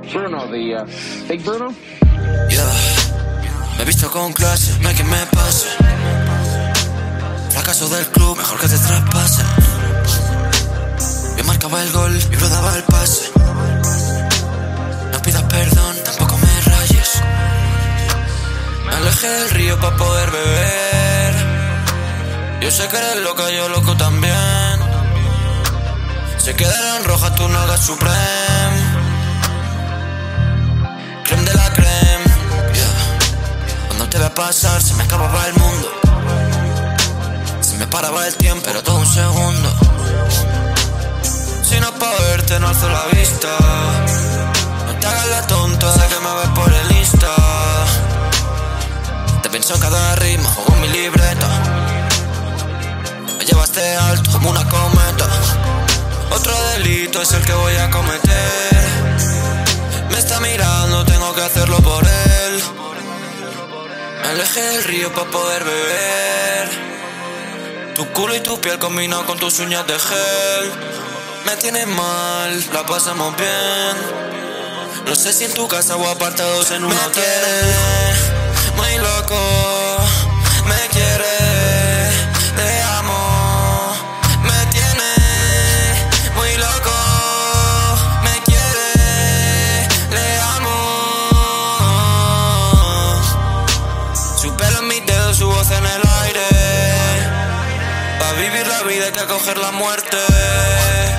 Bruno, the Big Bruno? Yeah. Me he visto con clase, no hay quien me pase. Fracaso del club, mejor que te traspasen. Yo marcaba el gol, mi bro daba el pase. No pidas perdón, tampoco me rayes. Me alejé del río pa' poder beber. Yo sé que eres loca, yo loco también. Se quedaron rojas tus nalgas supreme. Creme de la creme, yeah. Cuando te vea pasar se me acababa el mundo. Se me paraba el tiempo, pero todo un segundo. Si no pa' verte no alzo la vista. No te hagas la tonta, sé que me ves por el Insta. Te pienso en cada rima, juego en mi libreta. Me llevaste alto como una cometa. Otro delito es el que voy a cometer. Me está mirando, tengo que hacerlo por él. Me alejé del río pa' poder beber. Tu culo y tu piel combinado con tus uñas de gel. Me tienes mal, la pasamos bien. No sé si en tu casa o apartados en un hotel. Tienes muy loco, me quiere, te amo. Me tiene muy loco, me quiere, le amo. Su pelo en mis dedos, su voz en el aire. Pa' vivir la vida hay que coger la muerte.